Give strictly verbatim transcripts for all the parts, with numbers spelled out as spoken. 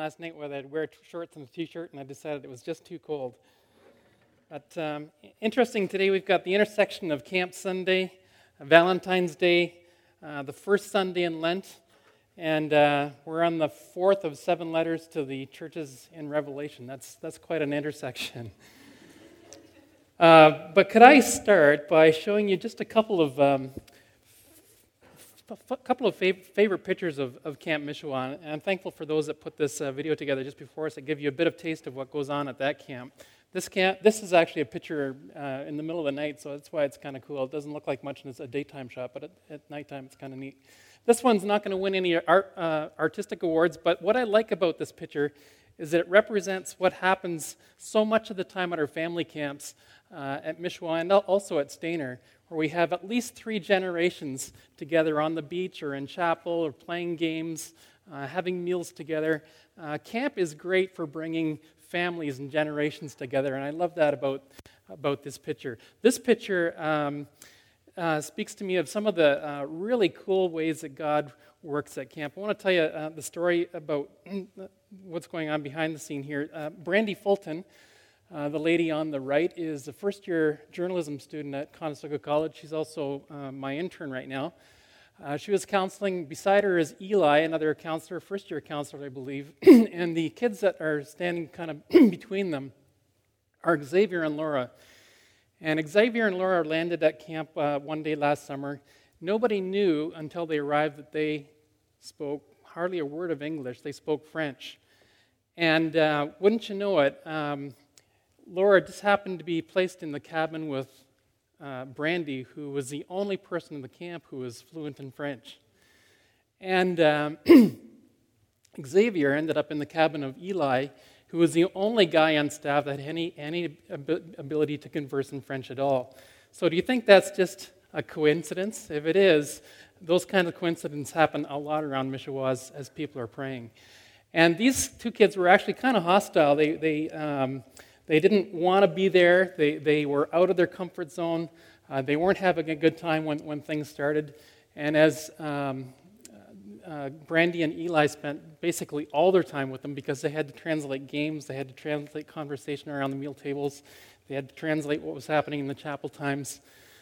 last night whether I'd wear t- shorts and a t-shirt, and I decided it was just too cold. But um, interesting, today we've got the intersection of Camp Sunday, Valentine's Day, uh, the first Sunday in Lent, and uh, we're on the fourth of seven letters to the churches in Revelation. That's that's quite an intersection. Uh, but could I start by showing you just a couple of um, a couple of fav- favorite pictures of, of Camp Mishawah, and I'm thankful for those that put this uh, video together just before us that give you a bit of taste of what goes on at that camp. This camp, this is actually a picture uh, in the middle of the night, so that's why it's kind of cool. It doesn't look like much in a daytime shot, but at, at nighttime it's kind of neat. This one's not going to win any art, uh, artistic awards, but what I like about this picture is that it represents what happens so much of the time at our family camps uh, at Mishawah and also at Stainer, where we have at least three generations together on the beach or in chapel or playing games, uh, having meals together. Uh, camp is great for bringing families and generations together, and I love that about, about this picture. This picture um, uh, speaks to me of some of the uh, really cool ways that God works at camp. I want to tell you uh, the story about what's going on behind the scene here. Uh, Brandy Fulton, uh, the lady on the right, is a first-year journalism student at Conestoga College. She's also uh, my intern right now. Uh, she was counseling. Beside her is Eli, another counselor, first-year counselor, I believe. And the kids that are standing kind of between them are Xavier and Laura. And Xavier and Laura landed at camp uh, one day last summer. Nobody knew until they arrived that they spoke hardly a word of English. They spoke French. And uh, wouldn't you know it, um, Laura just happened to be placed in the cabin with Uh, Brandy, who was the only person in the camp who was fluent in French. And um, Xavier ended up in the cabin of Eli, who was the only guy on staff that had any, any ab- ability to converse in French at all. So do you think that's just a coincidence? If it is, those kinds of coincidences happen a lot around Mishawah as, as people are praying. And these two kids were actually kind of hostile. They, they um, They didn't want to be there. They they were out of their comfort zone. Uh, they weren't having a good time when, when things started. And as um, uh, Brandy and Eli spent basically all their time with them because they had to translate games, they had to translate conversation around the meal tables, they had to translate what was happening in the chapel times.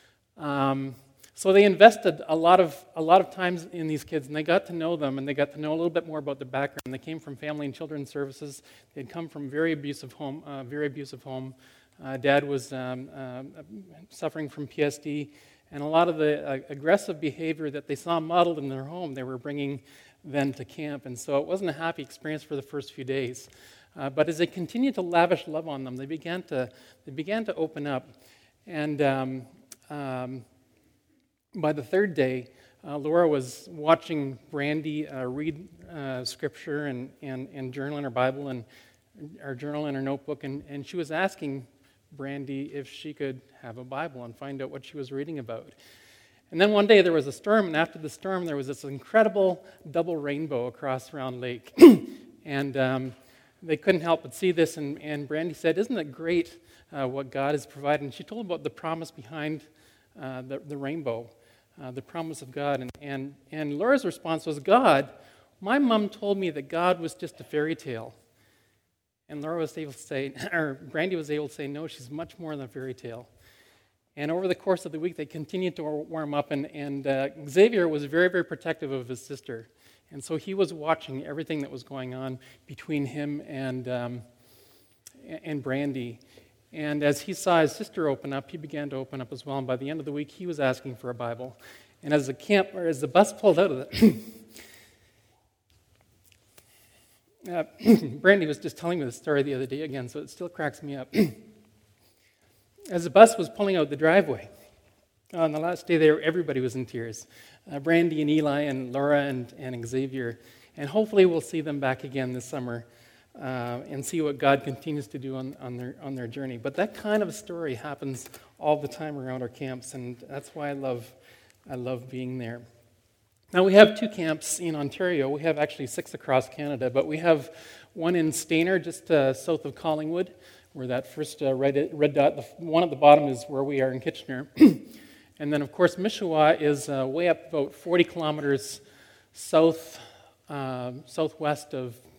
Um, so they invested a lot of a lot of times in these kids, and they got to know them, and they got to know a little bit more about their background. They came from family and children's services. They had come from very abusive home, uh, very abusive home. Uh, Dad was um, uh, suffering from P S D, and a lot of the uh, aggressive behavior that they saw modeled in their home, they were bringing then to camp, and so it wasn't a happy experience for the first few days. Uh, but as they continued to lavish love on them, they began to they began to open up, and. Um, um, By the third day, uh, Laura was watching Brandy uh, read uh, scripture and, and, and journal in her Bible and our journal in her notebook, and, and she was asking Brandy if she could have a Bible and find out what she was reading about. And then one day there was a storm, and after the storm there was this incredible double rainbow across Round Lake. and um, they couldn't help but see this, and, and Brandy said, "Isn't it great uh, what God has provided?" And she told about the promise behind uh, the, the rainbow. Uh, the promise of God. And, and, and Laura's response was, "God, my mom told me that God was just a fairy tale." And Laura was able to say, or Brandy was able to say, "No, she's much more than a fairy tale." And over the course of the week, they continued to warm up, and, and uh, Xavier was very, very protective of his sister. And so he was watching everything that was going on between him and, um, and Brandy. And as he saw his sister open up, he began to open up as well. And by the end of the week, he was asking for a Bible. And as the camp, or as the bus pulled out of the, uh, Brandy was just telling me the story the other day again, so it still cracks me up. As the bus was pulling out the driveway, on the last day there, everybody was in tears. Uh, Brandy and Eli and Laura and, and Xavier. And hopefully we'll see them back again this summer. Uh, and see what God continues to do on, on their on their journey. But that kind of story happens all the time around our camps, and that's why I love I love being there. Now we have two camps in Ontario. We have actually six across Canada, but we have one in Stainer, just uh, south of Collingwood, where that first uh, red red dot, the one at the bottom is where we are in Kitchener, and then of course Mishawah is uh, way up about forty kilometers south uh, southwest of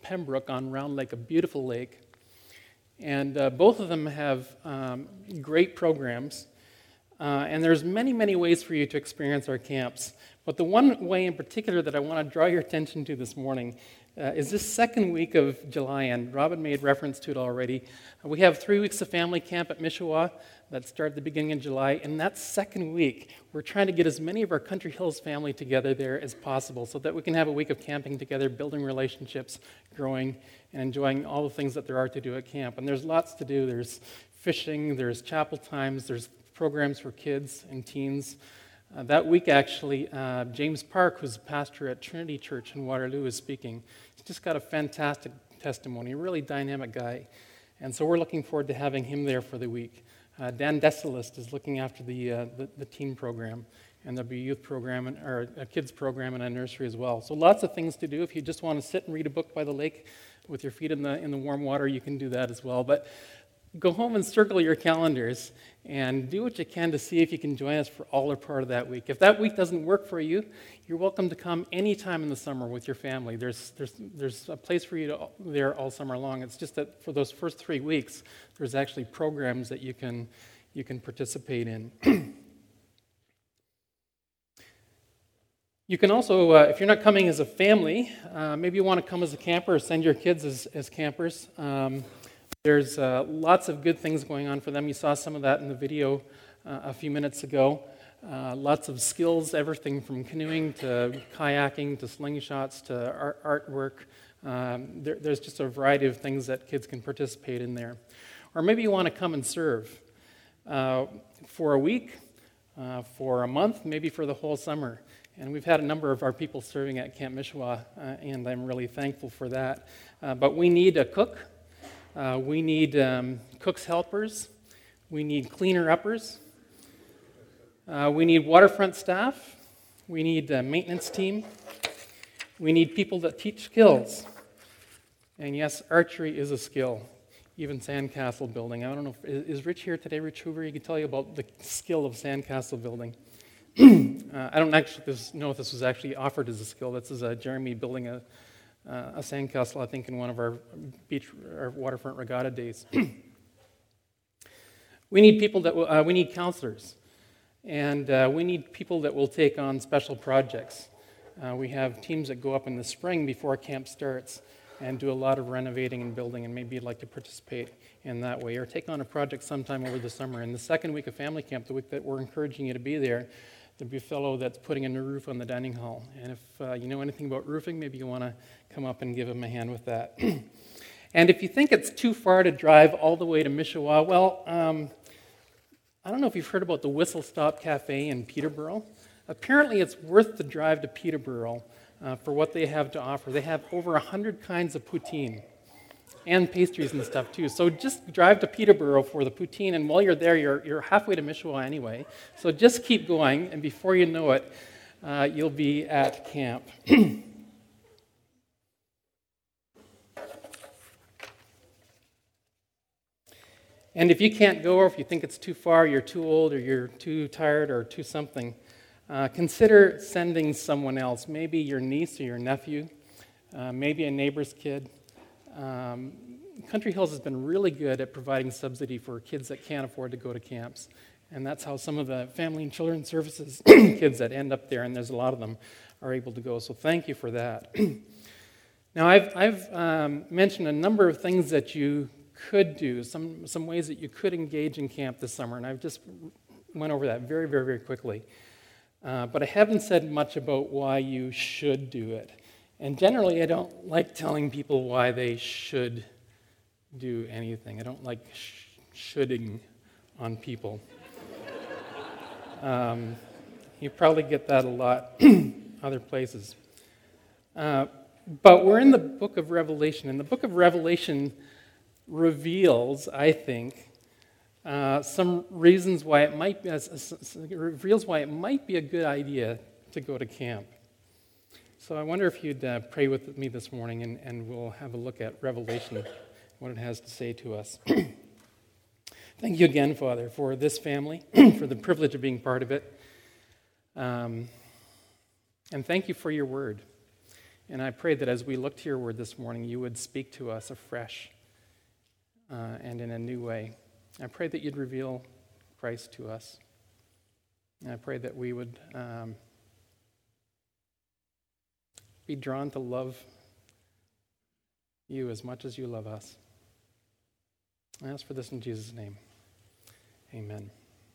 Pembroke on Round Lake, a beautiful lake. And uh, both of them have um, great programs. Uh, and there's many, many ways for you to experience our camps. But the one way in particular that I want to draw your attention to this morning uh, is this second week of July, and Robin made reference to it already. Uh, we have three weeks of family camp at Mishawah that start at the beginning of July, and that second week, we're trying to get as many of our Country Hills family together there as possible so that we can have a week of camping together, building relationships, growing, and enjoying all the things that there are to do at camp. And there's lots to do. There's fishing, there's chapel times, there's programs for kids and teens. Uh, that week, actually, uh, James Park, who's a pastor at Trinity Church in Waterloo, is speaking. He's just got a fantastic testimony, a really dynamic guy. And so we're looking forward to having him there for the week. Uh, Dan Desilist is looking after the, uh, the the teen program, and there'll be a youth program, and, or a kids program and a nursery as well. So lots of things to do. If you just want to sit and read a book by the lake with your feet in the in the warm water, you can do that as well. But go home and circle your calendars and do what you can to see if you can join us for all or part of that week. If that week doesn't work for you, you're welcome to come anytime in the summer with your family. There's there's there's a place for you to, there all summer long. It's just that for those first three weeks, there's actually programs that you can you can participate in. You can also, uh, if you're not coming as a family, uh, maybe you want to come as a camper or send your kids as, as campers. Um, There's uh, lots of good things going on for them. You saw some of that in the video uh, a few minutes ago. Uh, lots of skills, everything from canoeing to kayaking to slingshots to art, artwork. Um, there, there's just a variety of things that kids can participate in there. Or maybe you want to come and serve uh, for a week, uh, for a month, maybe for the whole summer. And we've had a number of our people serving at Camp Mishawah, uh, and I'm really thankful for that. Uh, but we need a cook. Uh, we need um, cook's helpers. We need cleaner-uppers. Uh, we need waterfront staff. We need a maintenance team. We need people that teach skills. And yes, archery is a skill, even sandcastle building. I don't know, if, is Rich here today, Rich Hoover? He can tell you about the skill of sandcastle building. uh, I don't actually know if this was actually offered as a skill. This is uh, Jeremy building a Uh, a sandcastle, I think, in one of our beach or waterfront regatta days. We need people that will, uh, we need counselors, and uh, we need people that will take on special projects. Uh, we have teams that go up in the spring before camp starts and do a lot of renovating and building, and maybe you'd like to participate in that way, or take on a project sometime over the summer. In the second week of family camp, the week that we're encouraging you to be there, there'll be a fellow that's putting a new roof on the dining hall. And if uh, you know anything about roofing, maybe you want to come up and give him a hand with that. And if you think it's too far to drive all the way to Mishawah, well, um, I don't know if you've heard about the Whistle Stop Cafe in Peterborough. Apparently it's worth the drive to Peterborough uh, for what they have to offer. They have over one hundred kinds of poutine and pastries and stuff too. So just drive to Peterborough for the poutine, and while you're there, you're, you're halfway to Mishawah anyway. So just keep going, and before you know it, uh, you'll be at camp. And if you can't go, or if you think it's too far, you're too old, or you're too tired, or too something, uh, consider sending someone else, maybe your niece or your nephew, uh, maybe a neighbor's kid. Um, Country Hills has been really good at providing subsidy for kids that can't afford to go to camps. And that's how some of the family and children's services kids that end up there, and there's a lot of them, are able to go. So thank you for that. Now, I've, I've um, mentioned a number of things that you could do, some, some ways that you could engage in camp this summer, and I've just went over that very, very, very quickly. Uh, but I haven't said much about why you should do it. And generally, I don't like telling people why they should do anything. I don't like sh- shoulding on people. um, you probably get that a lot other places. Uh, but we're in the book of Revelation, and the book of Revelation reveals, I think, uh, some reasons why it might be, it reveals why it might be a good idea to go to camp. So I wonder if you'd uh, pray with me this morning, and, and we'll have a look at Revelation, what it has to say to us. Thank you again, Father, for this family, for the privilege of being part of it. Um, and thank you for your word. And I pray that as we look to your word this morning, you would speak to us afresh uh, and in a new way. I pray that you'd reveal Christ to us. And I pray that we would um, be drawn to love you as much as you love us. I ask for this in Jesus' name. Amen.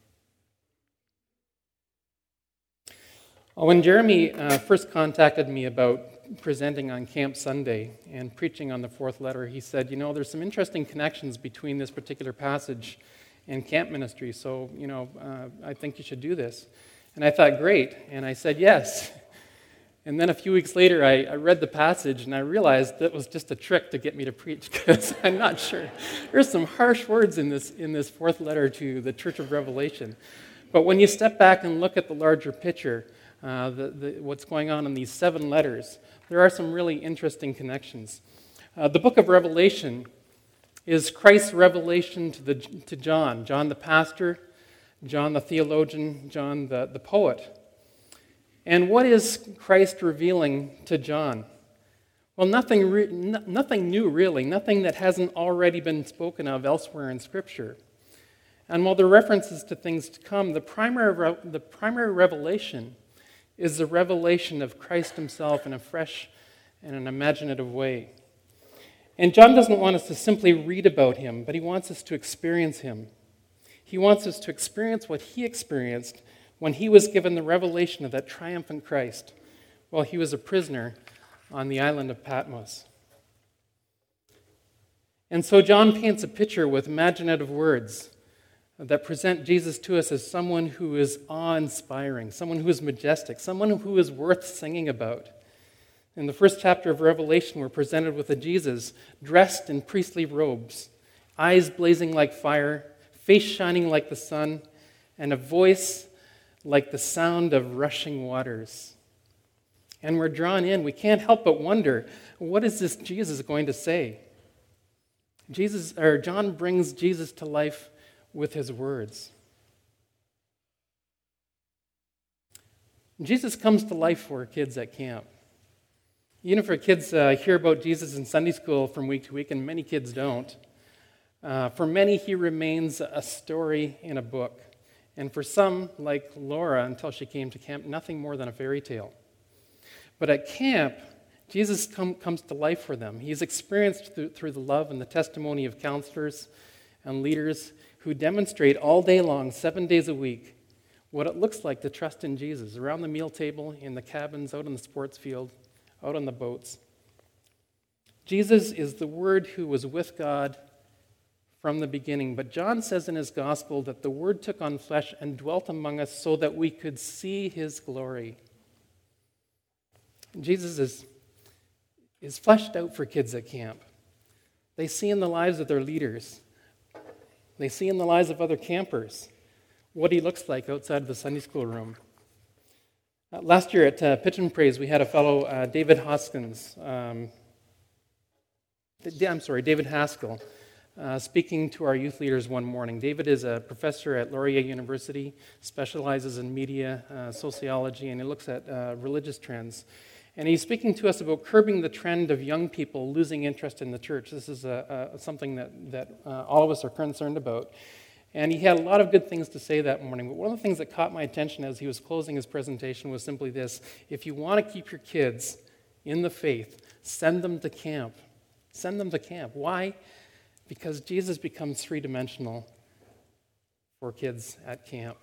Well, when Jeremy uh, first contacted me about presenting on Camp Sunday and preaching on the fourth letter, he said, you know, there's some interesting connections between this particular passage and camp ministry, so, you know, uh, I think you should do this. And I thought, great, and I said yes. And then a few weeks later, I, I read the passage, and I realized that was just a trick to get me to preach, because I'm not sure. There's some harsh words in this in this fourth letter to the Church of Revelation. But when you step back and look at the larger picture, uh, the, the, what's going on in these seven letters, there are some really interesting connections. Uh, the book of Revelation is Christ's revelation to, the, to John, John the pastor, John the theologian, John the, the poet. And what is Christ revealing to John? Well, nothing, re- n- nothing new, really, nothing that hasn't already been spoken of elsewhere in Scripture. And while there are references to things to come, the primary, re- the primary revelation is the revelation of Christ himself in a fresh and an imaginative way. And John doesn't want us to simply read about him, but he wants us to experience him. He wants us to experience what he experienced when he was given the revelation of that triumphant Christ while he was a prisoner on the island of Patmos. And so John paints a picture with imaginative words that present Jesus to us as someone who is awe-inspiring, someone who is majestic, someone who is worth singing about. In the first chapter of Revelation, we're presented with a Jesus dressed in priestly robes, eyes blazing like fire, face shining like the sun, and a voice like the sound of rushing waters. And we're drawn in. We can't help but wonder, what is this Jesus going to say? Jesus, or John brings Jesus to life with his words. Jesus comes to life for kids at camp. Even if our kids uh, hear about Jesus in Sunday school from week to week, and many kids don't, uh, for many he remains a story in a book. And for some, like Laura, until she came to camp, nothing more than a fairy tale. But at camp, Jesus come, comes to life for them. He's experienced through, through the love and the testimony of counselors and leaders who demonstrate all day long, seven days a week, what it looks like to trust in Jesus, around the meal table, in the cabins, out on the sports field, out on the boats. Jesus is the Word who was with God from the beginning. But John says in his gospel that the Word took on flesh and dwelt among us so that we could see his glory. Jesus is, is fleshed out for kids at camp. They see in the lives of their leaders, they see in the lives of other campers what he looks like outside of the Sunday school room. Uh, last year at uh, Pitch and Praise, we had a fellow, uh, David Hoskins, um, I'm sorry, David Haskell, Uh, speaking to our youth leaders one morning. David is a professor at Laurier University, specializes in media uh, sociology, and he looks at uh, religious trends. And he's speaking to us about curbing the trend of young people losing interest in the church. This is a, a, something that, that uh, all of us are concerned about. And he had a lot of good things to say that morning. But one of the things that caught my attention as he was closing his presentation was simply this: if you want to keep your kids in the faith, send them to camp. Send them to camp. Why? Because Jesus becomes three-dimensional for kids at camp.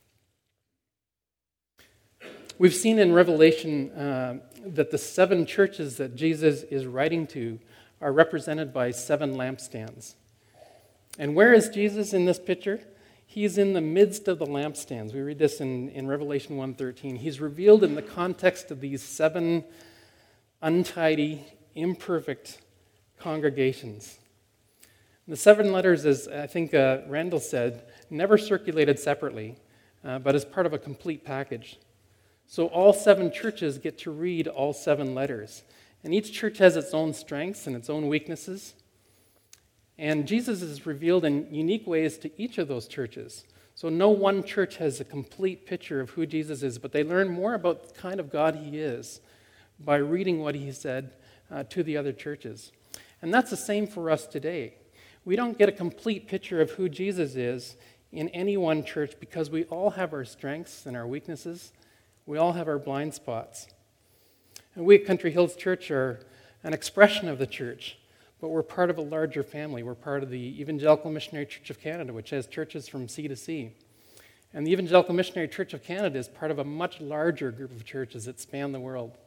We've seen in Revelation uh, that the seven churches that Jesus is writing to are represented by seven lampstands. And where is Jesus in this picture? He's in the midst of the lampstands. We read this in, in Revelation one thirteen. He's revealed in the context of these seven untidy, imperfect congregations. The seven letters, as I think uh, Randall said, never circulated separately, uh, but as part of a complete package. So all seven churches get to read all seven letters. And each church has its own strengths and its own weaknesses. And Jesus is revealed in unique ways to each of those churches. So no one church has a complete picture of who Jesus is, but they learn more about the kind of God he is by reading what he said uh, to the other churches. And that's the same for us today. We don't get a complete picture of who Jesus is in any one church because we all have our strengths and our weaknesses. We all have our blind spots. And we at Country Hills Church are an expression of the church, but we're part of a larger family. We're part of the Evangelical Missionary Church of Canada, which has churches from sea to sea. And the Evangelical Missionary Church of Canada is part of a much larger group of churches that span the world.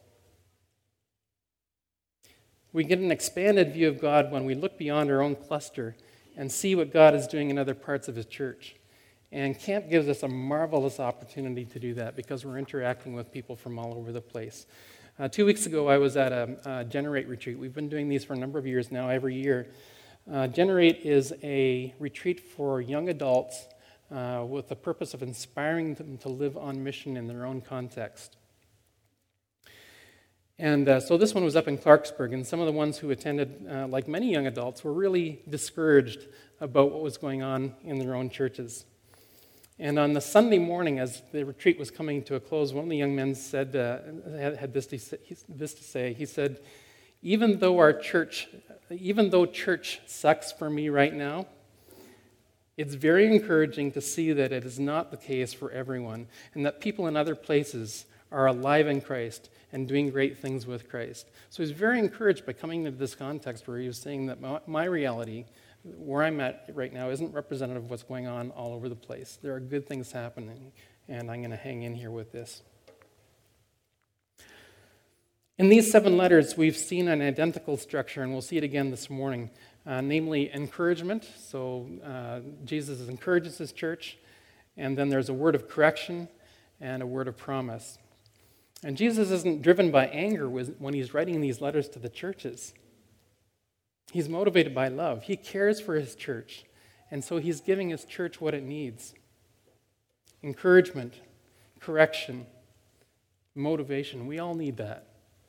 We get an expanded view of God when we look beyond our own cluster and see what God is doing in other parts of his church. And camp gives us a marvelous opportunity to do that because we're interacting with people from all over the place. Uh, two weeks ago, I was at a, a Generate retreat. We've been doing these for a number of years now, every year. Uh, Generate is a retreat for young adults uh, with the purpose of inspiring them to live on mission in their own context. And uh, so this one was up in Clarksburg, and some of the ones who attended, uh, like many young adults, were really discouraged about what was going on in their own churches. And on the Sunday morning, as the retreat was coming to a close, one of the young men said, uh, had, had this, to say, this to say. He said, even though our church, even though church sucks for me right now, it's very encouraging to see that it is not the case for everyone, and that people in other places are alive in Christ and doing great things with Christ. So he's very encouraged by coming into this context where he was saying that my, my reality, where I'm at right now, isn't representative of what's going on all over the place. There are good things happening, and I'm going to hang in here with this. In these seven letters, we've seen an identical structure, and we'll see it again this morning, uh, namely encouragement. So uh, Jesus encourages his church, and then there's a word of correction and a word of promise. And Jesus isn't driven by anger when he's writing these letters to the churches. He's motivated by love. He cares for his church, and so he's giving his church what it needs. Encouragement, correction, motivation. We all need that.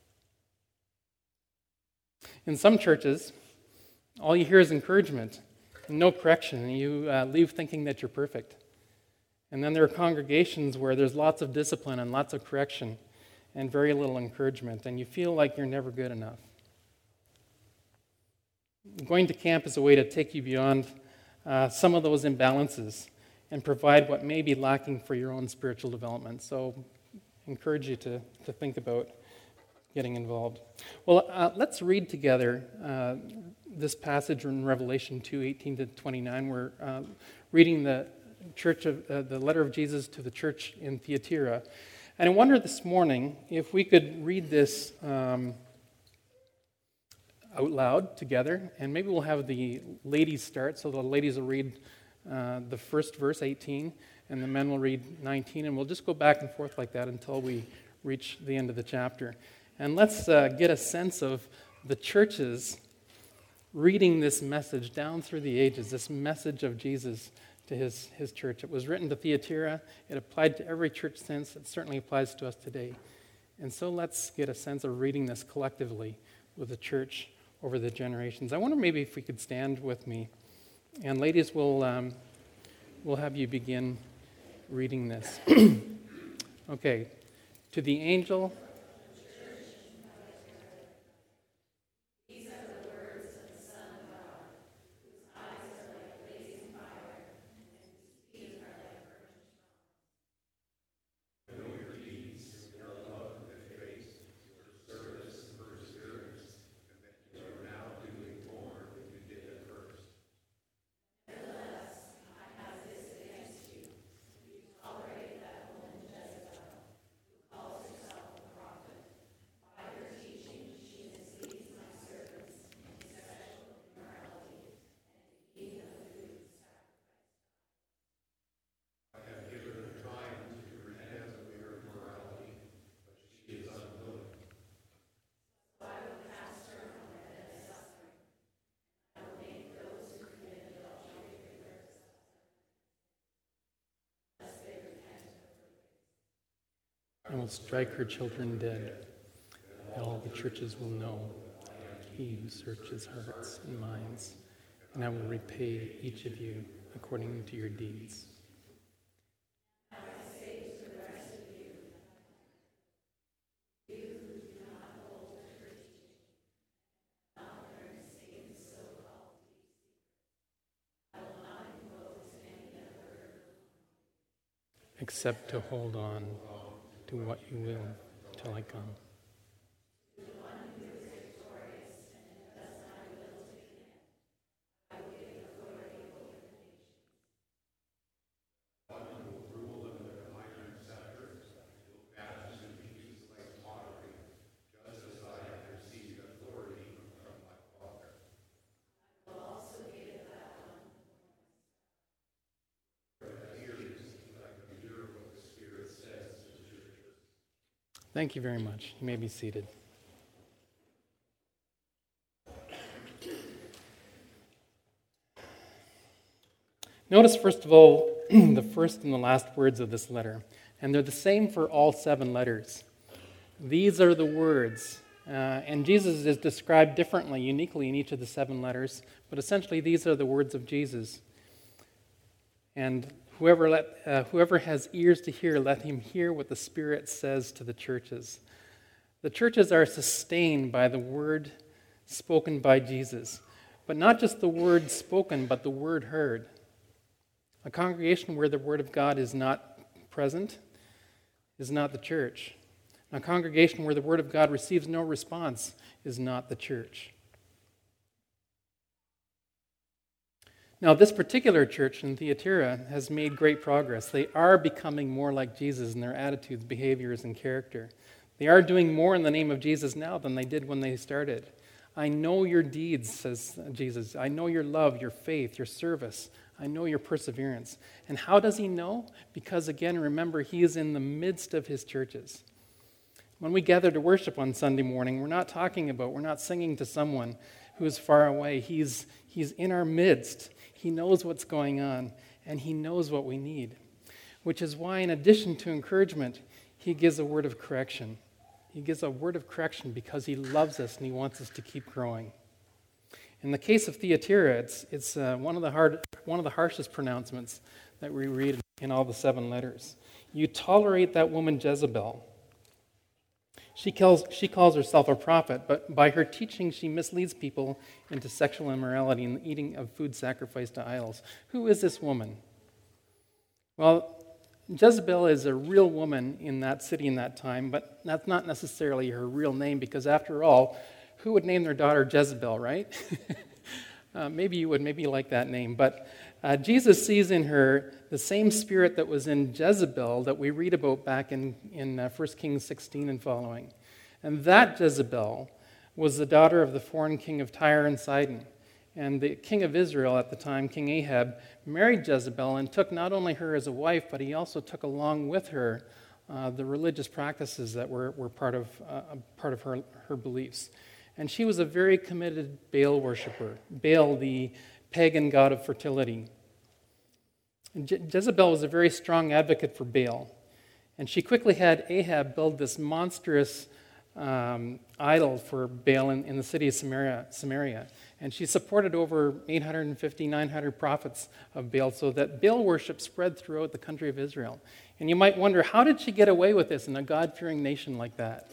In some churches, all you hear is encouragement and no correction, and you uh, leave thinking that you're perfect. And then there are congregations where there's lots of discipline and lots of correction and very little encouragement, and you feel like you're never good enough. Going to camp is a way to take you beyond uh, some of those imbalances and provide what may be lacking for your own spiritual development. So I encourage you to, to think about getting involved. Well, uh, let's read together uh, this passage in Revelation two, eighteen to twenty-nine. We're uh, reading the church of uh, the letter of Jesus to the church in Thyatira. And I wonder this morning if we could read this um, out loud together, and maybe we'll have the ladies start, so the ladies will read uh, the first verse, eighteen, and the men will read nineteen, and we'll just go back and forth like that until we reach the end of the chapter. And let's uh, get a sense of the churches reading this message down through the ages, this message of Jesus to his, his church. It was written to Thyatira. It applied to every church since. It certainly applies to us today. And so let's get a sense of reading this collectively with the church over the generations. I wonder maybe if we could stand with me. And ladies, we'll, um, we'll have you begin reading this. Okay. To the angel... and will strike her children dead. All the churches will know he who searches hearts and minds, and I will repay each of you according to your deeds. except to hold on to what you will till I come. Thank you very much. You may be seated. Notice, first of all, the first and the last words of this letter. And they're the same for all seven letters. These are the words. Uh, and Jesus is described differently, uniquely in each of the seven letters. But essentially, these are the words of Jesus. And whoever, let, uh, whoever has ears to hear, let him hear what the Spirit says to the churches. The churches are sustained by the word spoken by Jesus. But not just the word spoken, but the word heard. A congregation where the word of God is not present is not the church. A congregation where the word of God receives no response is not the church. Now, this particular church in Thyatira has made great progress. They are becoming more like Jesus in their attitudes, behaviors, and character. They are doing more in the name of Jesus now than they did when they started. I know your deeds, says Jesus. I know your love, your faith, your service. I know your perseverance. And how does he know? Because, again, remember, he is in the midst of his churches. When we gather to worship on Sunday morning, we're not talking about, we're not singing to someone who is far away. He's, he's in our midst. He knows what's going on, and he knows what we need. Which is why, in addition to encouragement, he gives a word of correction. He gives a word of correction because he loves us and he wants us to keep growing. In the case of Thyatira, it's, it's uh, one of the hard, one of the harshest pronouncements that we read in all the seven letters. You tolerate that woman Jezebel. She calls, she calls herself a prophet, but by her teaching she misleads people into sexual immorality and the eating of food sacrificed to idols. Who is this woman? Well, Jezebel is a real woman in that city in that time, but that's not necessarily her real name because, after all, who would name their daughter Jezebel, right? uh, maybe you would, maybe you like that name. But uh, Jesus sees in her the same spirit that was in Jezebel that we read about back in, in uh, First Kings sixteen and following. And that Jezebel was the daughter of the foreign king of Tyre and Sidon. And the king of Israel at the time, King Ahab, married Jezebel and took not only her as a wife, but he also took along with her uh, the religious practices that were, were part of, uh, part of her, her beliefs. And she was a very committed Baal worshiper, Baal, the pagan god of fertility. And Je- Jezebel was a very strong advocate for Baal. And she quickly had Ahab build this monstrous um, idol for Baal in, in the city of Samaria, Samaria. And she supported over eight hundred fifty, nine hundred prophets of Baal so that Baal worship spread throughout the country of Israel. And you might wonder, how did she get away with this in a God-fearing nation like that?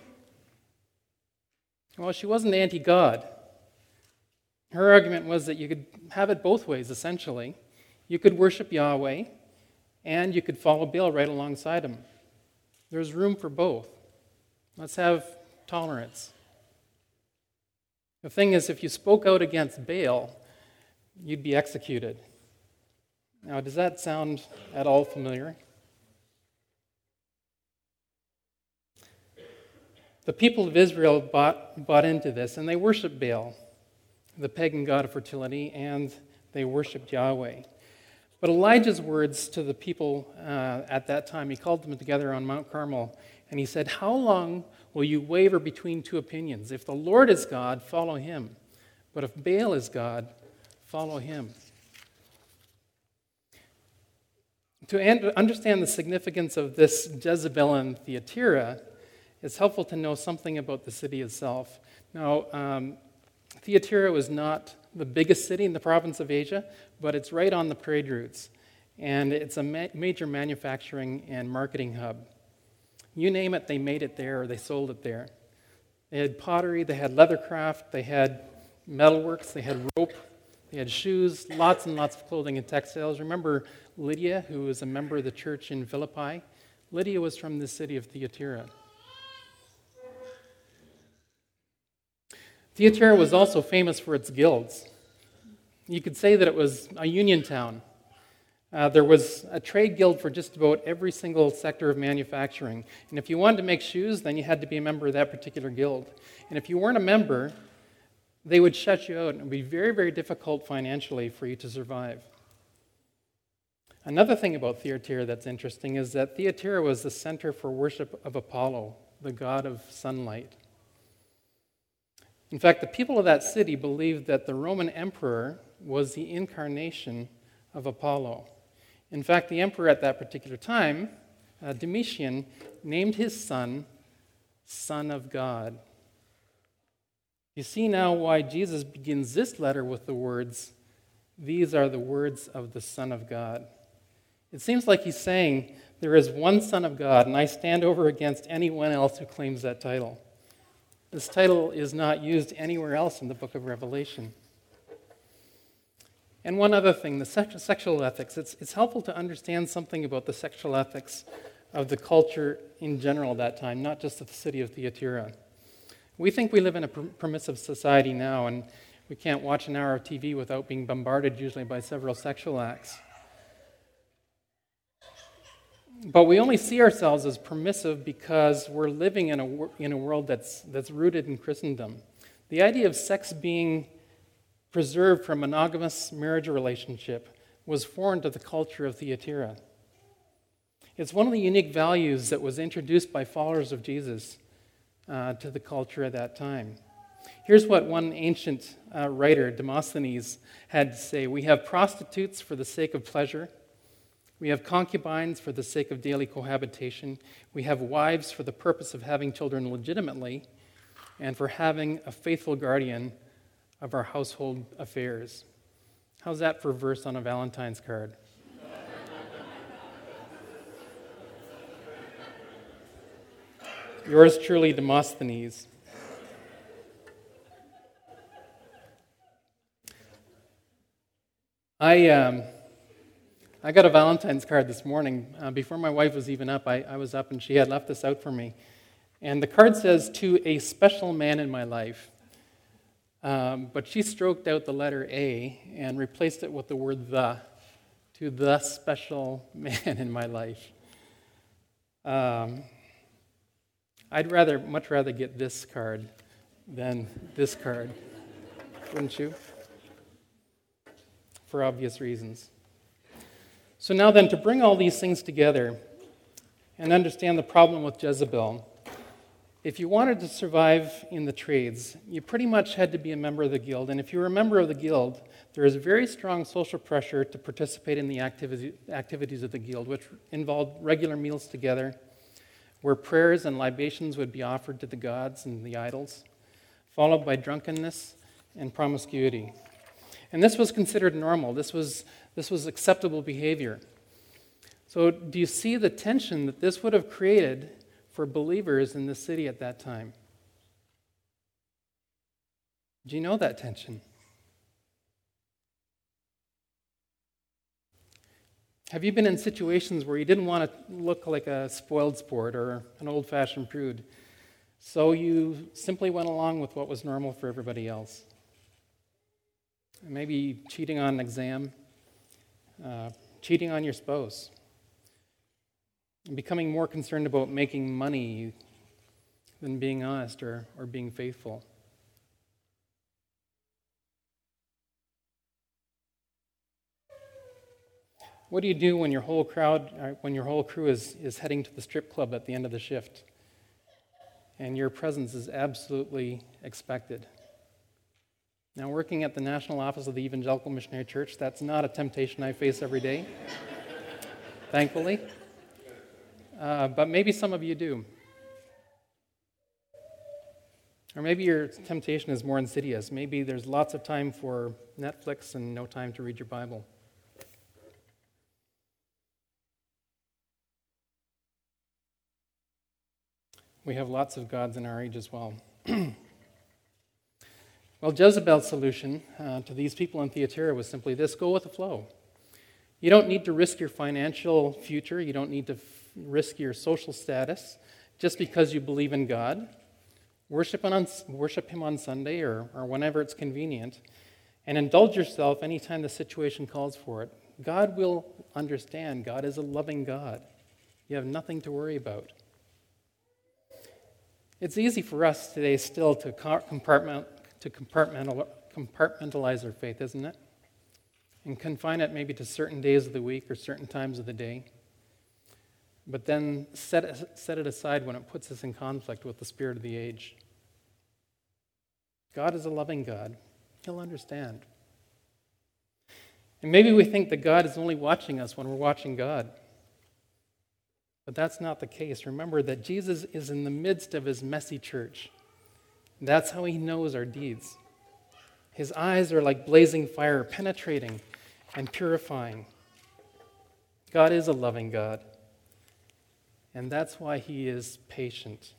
Well, she wasn't anti-God. Her argument was that you could have it both ways, essentially. You could worship Yahweh, and you could follow Baal right alongside him. There's room for both. Let's have tolerance. The thing is, if you spoke out against Baal, you'd be executed. Now, does that sound at all familiar? The people of Israel bought, bought into this, and they worshiped Baal, the pagan god of fertility, and they worshiped Yahweh. But Elijah's words to the people uh, at that time, he called them together on Mount Carmel, and he said, "How long will you waver between two opinions? If the Lord is God, follow him. But if Baal is God, follow him." To understand the significance of this Jezebel and Thyatira, it's helpful to know something about the city itself. Now, um, Thyatira was not the biggest city in the province of Asia, but it's right on the trade routes, and it's a ma- major manufacturing and marketing hub. You name it, they made it there, or they sold it there. They had pottery, they had leathercraft, they had metalworks, they had rope, They had shoes, lots and lots of clothing and textiles. Remember Lydia, who was a member of the church in Philippi? Lydia was from the city of Thyatira. Thyatira was also famous for its guilds. You could say that it was a union town. Uh, there was a trade guild for just about every single sector of manufacturing. And if you wanted to make shoes, then you had to be a member of that particular guild. And if you weren't a member, they would shut you out, and it would be very, very difficult financially for you to survive. Another thing about Thyatira that's interesting is that Thyatira was the center for worship of Apollo, the god of sunlight. In fact, the people of that city believed that the Roman emperor was the incarnation of Apollo. In fact, the emperor at that particular time, uh, Domitian, named his son Son of God. You see now why Jesus begins this letter with the words, "These are the words of the Son of God." It seems like he's saying, there is one Son of God, and I stand over against anyone else who claims that title. This title is not used anywhere else in the book of Revelation. And one other thing, the sex- sexual ethics. It's, it's helpful to understand something about the sexual ethics of the culture in general at that time, not just of the city of Thyatira. We think we live in a per- permissive society now, and we can't watch an hour of T V without being bombarded usually by several sexual acts. But we only see ourselves as permissive because we're living in a, wor- in a world that's, that's rooted in Christendom. The idea of sex being preserved from monogamous marriage relationship was foreign to the culture of Thyatira. It's one of the unique values that was introduced by followers of Jesus uh, to the culture at that time. Here's what one ancient uh, writer, Demosthenes, had to say. We have prostitutes for the sake of pleasure. We have concubines for the sake of daily cohabitation. We have wives for the purpose of having children legitimately and for having a faithful guardian of our household affairs. How's that for a verse on a Valentine's card? Yours truly, Demosthenes. I um, I got a Valentine's card this morning. Uh, before my wife was even up, I, I was up and she had left this out for me. And the card says, "To a special man in my life." Um, but she stroked out the letter A and replaced it with the word "the," to the special man in my life. Um, I'd rather, much rather get this card than this card, wouldn't you? For obvious reasons. So now then, to bring all these things together and understand the problem with Jezebel, if you wanted to survive in the trades, you pretty much had to be a member of the guild. And if you were a member of the guild, there is very strong social pressure to participate in the activity, activities of the guild, which involved regular meals together, where prayers and libations would be offered to the gods and the idols, followed by drunkenness and promiscuity. And this was considered normal. This was, this was acceptable behavior. So do you see the tension that this would have created for believers in the city at that time? Do you know that tension? Have you been in situations where you didn't want to look like a spoiled sport or an old-fashioned prude, so you simply went along with what was normal for everybody else? Maybe cheating on an exam, uh, cheating on your spouse, and becoming more concerned about making money than being honest or, or being faithful. What do you do when your whole crowd, uh, when your whole crew is, is heading to the strip club at the end of the shift, and your presence is absolutely expected? Now, working at the National Office of the Evangelical Missionary Church, that's not a temptation I face every day, thankfully. Uh, but maybe some of you do. Or maybe your temptation is more insidious. Maybe there's lots of time for Netflix and no time to read your Bible. We have lots of gods in our age as well. Well, Jezebel's solution uh, to these people in Thyatira was simply this: go with the flow. You don't need to risk your financial future. You don't need to f- risk your social status just because you believe in God. Worship, on, worship Him on Sunday or, or whenever it's convenient, and indulge yourself anytime the situation calls for it. God will understand. God is a loving God. You have nothing to worry about. It's easy for us today still to compartment, to compartmental, compartmentalize our faith, isn't it? And confine it maybe to certain days of the week or certain times of the day. But then set it, set it aside when it puts us in conflict with the spirit of the age. God is a loving God. He'll understand. And maybe we think that God is only watching us when we're watching God. But that's not the case. Remember that Jesus is in the midst of His messy church. That's how He knows our deeds. His eyes are like blazing fire, penetrating and purifying. God is a loving God. And that's why He is patient.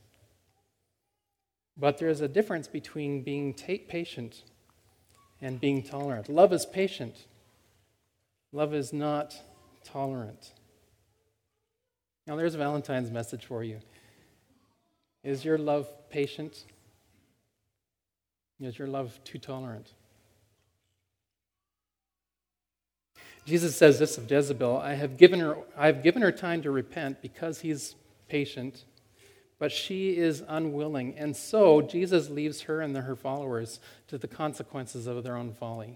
But there's a difference between being ta- patient and being tolerant. Love is patient. Love is not tolerant. Now, there's Valentine's message for you. Is your love patient? Is your love too tolerant? Jesus says this of Jezebel: I have given her, I have given her time to repent because He's patient, but she is unwilling. And so Jesus leaves her and her followers to the consequences of their own folly.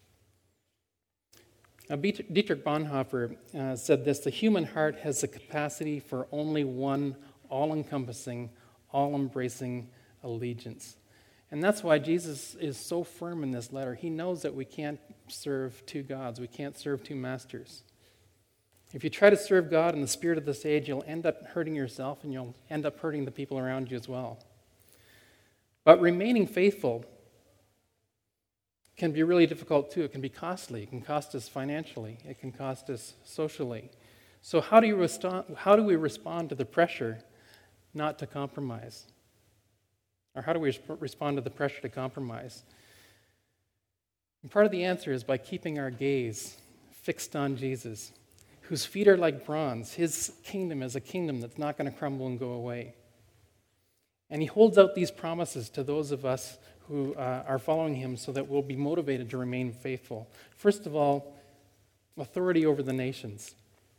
Now, Dietrich Bonhoeffer uh, said this: the human heart has the capacity for only one all-encompassing, all-embracing allegiance. And that's why Jesus is so firm in this letter. He knows that we can't serve two gods. We can't serve two masters. If you try to serve God in the spirit of this age, you'll end up hurting yourself and you'll end up hurting the people around you as well. But remaining faithful can be really difficult too. It can be costly. It can cost us financially. It can cost us socially. So how do you respond, how do we respond to the pressure not to compromise? Or how do we respond to the pressure to compromise? And part of the answer is by keeping our gaze fixed on Jesus, whose feet are like bronze. His kingdom is a kingdom that's not going to crumble and go away. And He holds out these promises to those of us who uh, are following Him so that we'll be motivated to remain faithful. First of all, authority over the nations.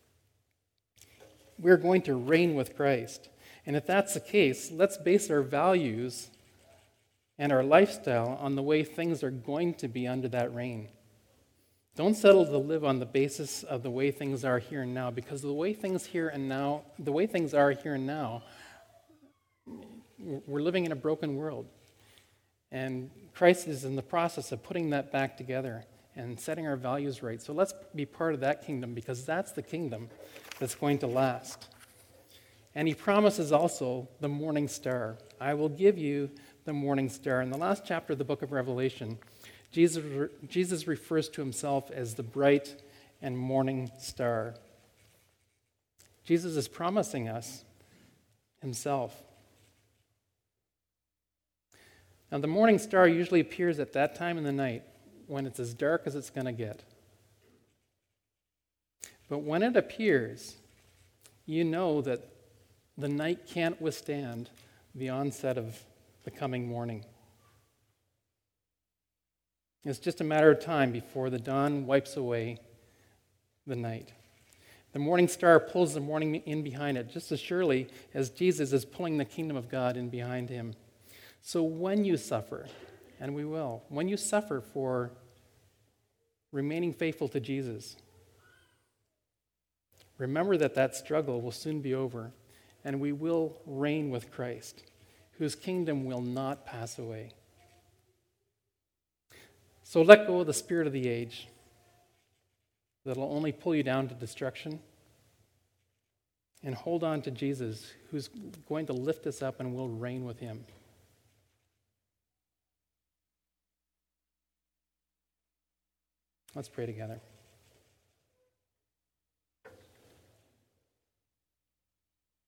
We're going to reign with Christ. And if that's the case, let's base our values and our lifestyle on the way things are going to be under that reign. Don't settle to live on the basis of the way things are here and now, because the way things here and now, the way things are here and now, we're living in a broken world. And Christ is in the process of putting that back together and setting our values right. So let's be part of that kingdom, because that's the kingdom that's going to last. And He promises also the morning star. I will give you the morning star. In the last chapter of the book of Revelation, Jesus, Jesus refers to Himself as the bright and morning star. Jesus is promising us Himself. Now, the morning star usually appears at that time in the night when it's as dark as it's going to get. But when it appears, you know that the night can't withstand the onset of the coming morning. It's just a matter of time before the dawn wipes away the night. The morning star pulls the morning in behind it, just as surely as Jesus is pulling the kingdom of God in behind Him. So when you suffer, and we will, when you suffer for remaining faithful to Jesus, remember that that struggle will soon be over, and we will reign with Christ, whose kingdom will not pass away. So let go of the spirit of the age that'll only pull you down to destruction, and hold on to Jesus, who's going to lift us up and we'll reign with Him. Let's pray together.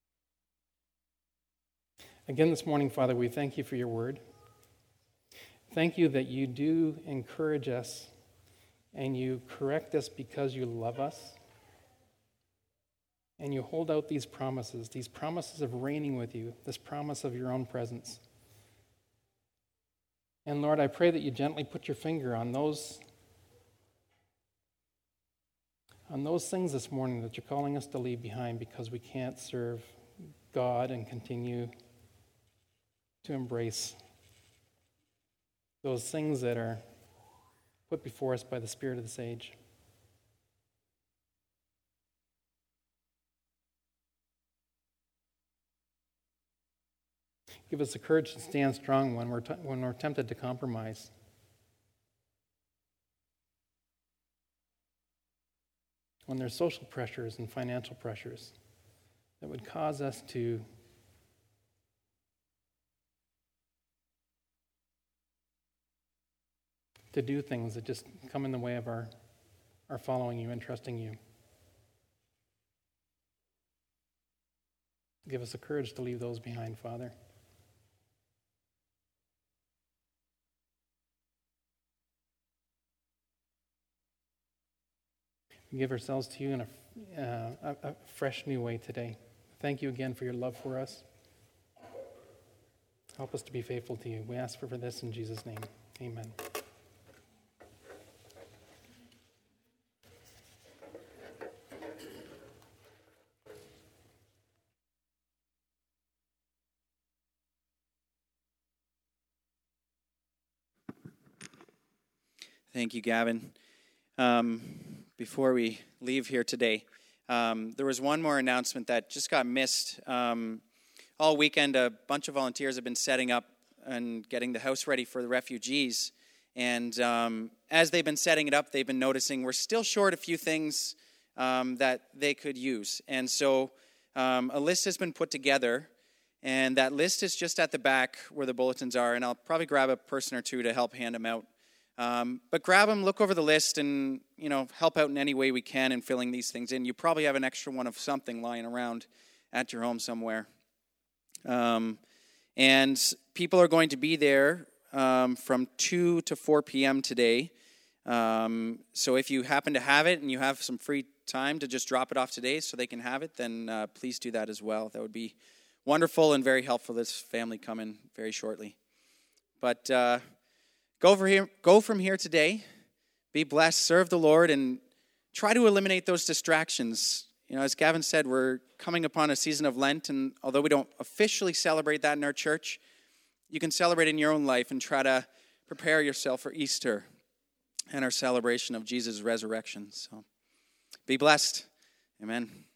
Again this morning, Father, we thank You for Your word. thank you that you do encourage us and you correct us because you love us. And you hold out these promises, these promises of reigning with you, this promise of your own presence. And Lord, I pray that you gently put your finger on those, on those things this morning that you're calling us to leave behind because we can't serve God and continue to embrace those things that are put before us by the spirit of this age. Give us the courage to stand strong when we're, t- when we're tempted to compromise. When there's social pressures and financial pressures that would cause us to to do things that just come in the way of our, our following you and trusting you. Give us the courage to leave those behind, Father. We give ourselves to you in a, uh, a, a fresh new way today. Thank you again for your love for us. Help us to be faithful to you. We ask for, for this in Jesus' name. Amen. Thank you, Gavin. Um, before we leave here today, um, there was one more announcement that just got missed. Um, all weekend, a bunch of volunteers have been setting up and getting the house ready for the refugees. And um, as they've been setting it up, they've been noticing we're still short a few things um, that they could use. And so um, a list has been put together, and that list is just at the back where the bulletins are. And I'll probably grab a person or two to help hand them out. Um, but grab them, look over the list, and, you know, help out in any way we can in filling these things in. You probably have an extra one of something lying around at your home somewhere. Um, and people are going to be there um, from two to four p.m. today. Um, so if you happen to have it and you have some free time to just drop it off today so they can have it, then uh, please do that as well. That would be wonderful and very helpful. This family coming very shortly. But... Uh, Go for here, go from here today, be blessed, serve the Lord, and try to eliminate those distractions. You know, as Gavin said, we're coming upon a season of Lent, and although we don't officially celebrate that in our church, you can celebrate in your own life and try to prepare yourself for Easter and our celebration of Jesus' resurrection. So, be blessed. Amen.